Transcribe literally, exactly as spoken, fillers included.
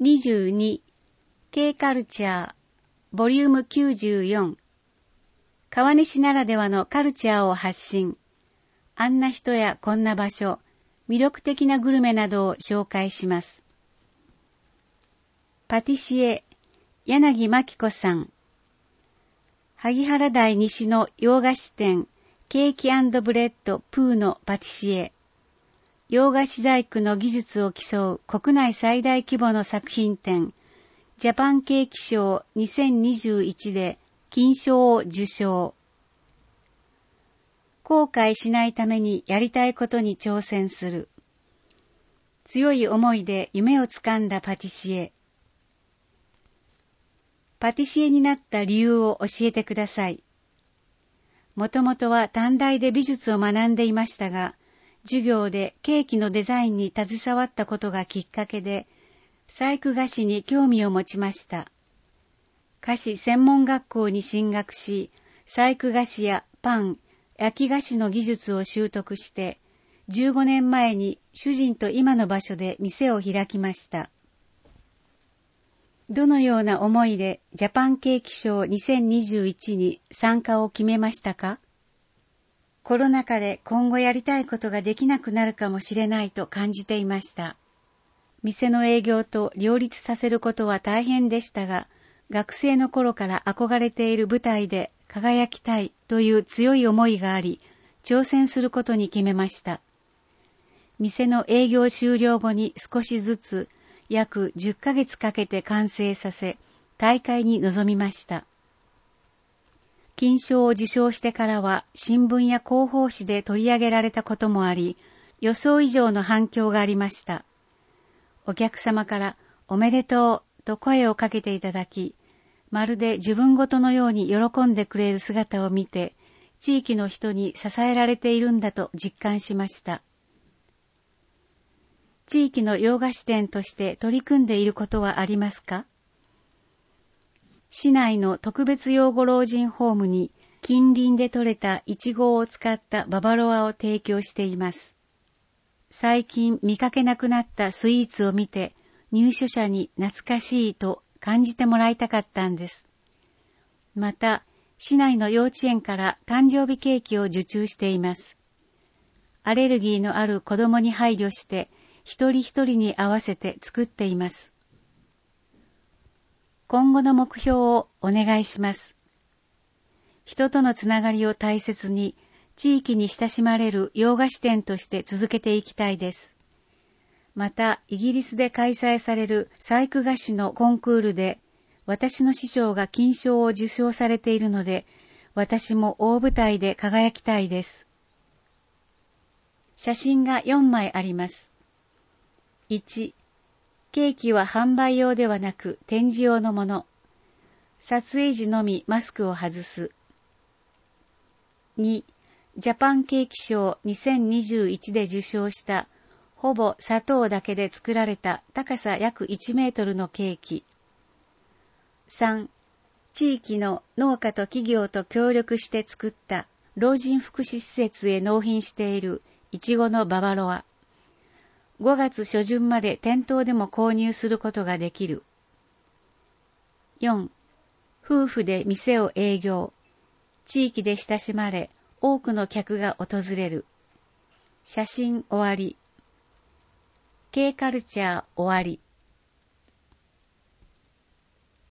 にじゅうに K カルチャーボリュームきゅうじゅうよん川西ならではのカルチャーを発信。あんな人やこんな場所、魅力的なグルメなどを紹介します。パティシエ、柳真紀子さん。萩原台西の洋菓子店、ケーキ&ブレッドプーのパティシエ。洋菓子細工の技術を競う国内最大規模の作品展、ジャパンケーキショーにせんにじゅういちで金賞を受賞。後悔しないためにやりたいことに挑戦する。強い思いで夢をつかんだパティシエ。パティシエになった理由を教えてください。もともとは短大で美術を学んでいましたが、授業でケーキのデザインに携わったことがきっかけで、細工菓子に興味を持ちました。菓子専門学校に進学し、細工菓子やパン、焼き菓子の技術を習得して、じゅうごねんまえに主人と今の場所で店を開きました。どのような思いでジャパンケーキショーにせんにじゅういちに参加を決めましたか？コロナ禍で今後やりたいことができなくなるかもしれないと感じていました。店の営業と両立させることは大変でしたが、学生の頃から憧れている舞台で輝きたいという強い思いがあり、挑戦することに決めました。店の営業終了後に少しずつ約じゅっかげつかけて完成させ、大会に臨みました。金賞を受賞してからは新聞や広報誌で取り上げられたこともあり、予想以上の反響がありました。お客様からおめでとうと声をかけていただき、まるで自分ごとのように喜んでくれる姿を見て、地域の人に支えられているんだと実感しました。地域の洋菓子店として取り組んでいることはありますか？市内の特別養護老人ホームに近隣で採れたイチゴを使ったババロアを提供しています。最近見かけなくなったスイーツを見て入所者に懐かしいと感じてもらいたかったんです。また、市内の幼稚園から誕生日ケーキを受注しています。アレルギーのある子供に配慮して一人一人に合わせて作っています。今後の目標をお願いします。人とのつながりを大切に、地域に親しまれる洋菓子店として続けていきたいです。また、イギリスで開催される細工菓子のコンクールで、私の師匠が金賞を受賞されているので、私も大舞台で輝きたいです。写真がよんまいあります。いち、ケーキは販売用ではなく展示用のもの。撮影時のみマスクを外す。に、ジャパンケーキショーにせんにじゅういちで受賞したほぼ砂糖だけで作られた高さ約いちメートルのケーキ。さん、地域の農家と企業と協力して作った老人福祉施設へ納品しているいちごのババロア。ごがつ初旬まで店頭でも購入することができる。よん、夫婦で店を営業。地域で親しまれ、多くの客が訪れる。写真終わり。K カルチャー終わり。